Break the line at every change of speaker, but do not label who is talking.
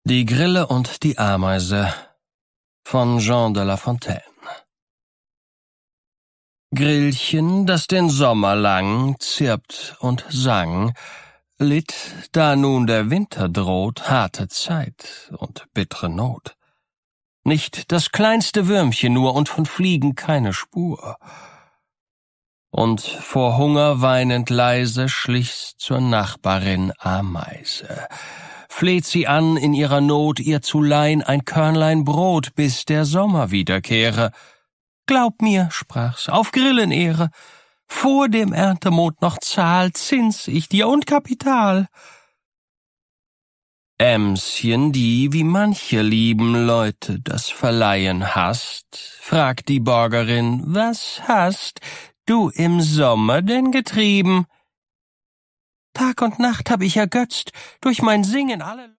Die Grille und die Ameise von Jean de La Fontaine. Grillchen, das den Sommer lang zirpt und sang, litt, da nun der Winter droht, harte Zeit und bittere Not. Nicht das kleinste Würmchen nur und von Fliegen keine Spur. Und vor Hunger weinend leise schlich's zur Nachbarin Ameise. Fleht sie an, in ihrer Not ihr zu leihen ein Körnlein Brot, bis der Sommer wiederkehre. »Glaub mir«, sprach's, »auf Grillenehre, vor dem Erntemond noch Zahl zins ich dir und Kapital.« Ämschen, die, wie manche lieben Leute das Verleihen hasst, fragt die Bürgerin, »Was hast du im Sommer denn getrieben?« »Tag und Nacht hab ich ergötzt, durch mein Singen alle